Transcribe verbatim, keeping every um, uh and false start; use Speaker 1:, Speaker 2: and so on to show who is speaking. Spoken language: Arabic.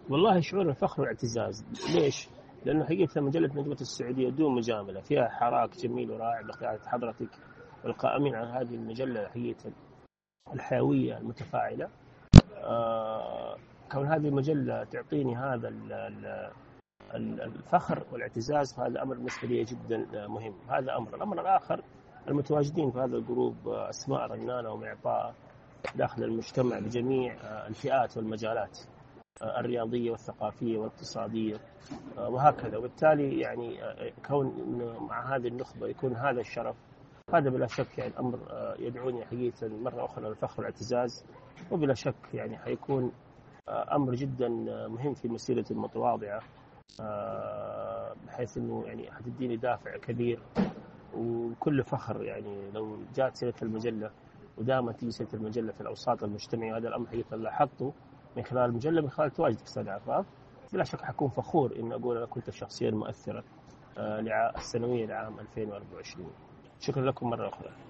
Speaker 1: والله شعور الفخر والاعتزاز. ليش؟ لأنه حقيقة مجلة نجمة السعودية دون مجاملة فيها حراك جميل ورائع بقيادة حضرتك والقائمين على هذه المجلة حقيقة الحيوية المتفاعلة. آه كون هذه المجلة تعطيني هذا الفخر والاعتزاز، هذا أمر بالنسبة لي جدا مهم. هذا أمر. الأمر الآخر، المتواجدين في هذا الجروب أسماء رنانة ومعطاء داخل المجتمع بجميع الفئات والمجالات الرياضية والثقافية والاقتصادية وهكذا. وبالتالي يعني كون مع هذه النخبة يكون هذا الشرف، هذا بلا شك يعني أمر يدعوني حقيقة مرة أخرى للفخر والاعتزاز. وبلا شك يعني حيكون أمر جدا مهم في مسيرة المتواضعة، بحيث أنه يعني حتديني دافع كبير وكل فخر. يعني لو جاءت سيرة المجلة ودامت تيجي سيرة المجلة في الأوساط المجتمعية، هذا الأمر حقيقة لاحظته من خلال المجلة، من خلال تواجدك أستاذ عفاف، بلا شك حكون فخور إن أقول أنا كنت الشخصية المؤثرة السنوية لعام ألفين وأربعة وعشرين. شكرا لكم مرة أخرى.